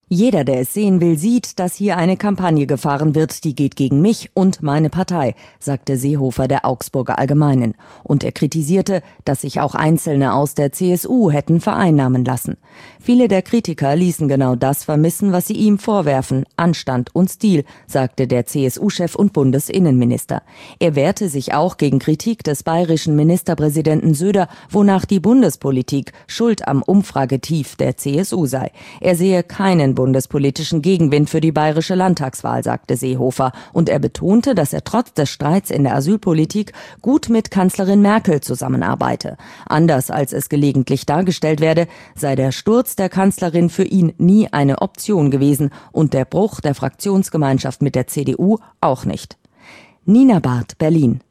Jeder, der es sehen will, sieht, dass hier eine Kampagne gefahren wird, die geht gegen mich und meine Partei, sagte Seehofer der Augsburger Allgemeinen. Und er kritisierte, dass sich auch Einzelne aus der CSU hätten vereinnahmen lassen. Viele der Kritiker ließen genau das vermissen, was sie ihm vorwerfen, Anstand und Stil, sagte der CSU-Chef und Bundesinnenminister. Er wehrte sich auch gegen Kritik des bayerischen Ministerpräsidenten Söder, wonach die Bundespolitik schuld am Umfragetief der CSU sei. Er sehe keinen bundespolitischen Gegenwind für die bayerische Landtagswahl, sagte Seehofer. Und er betonte, dass er trotz des Streits in der Asylpolitik gut mit Kanzlerin Merkel zusammenarbeite. Anders als es gelegentlich dargestellt werde, sei der Sturz der Kanzlerin für ihn nie eine Option gewesen und der Bruch der Fraktionsgemeinschaft mit der CDU auch nicht. Nina Barth, Berlin.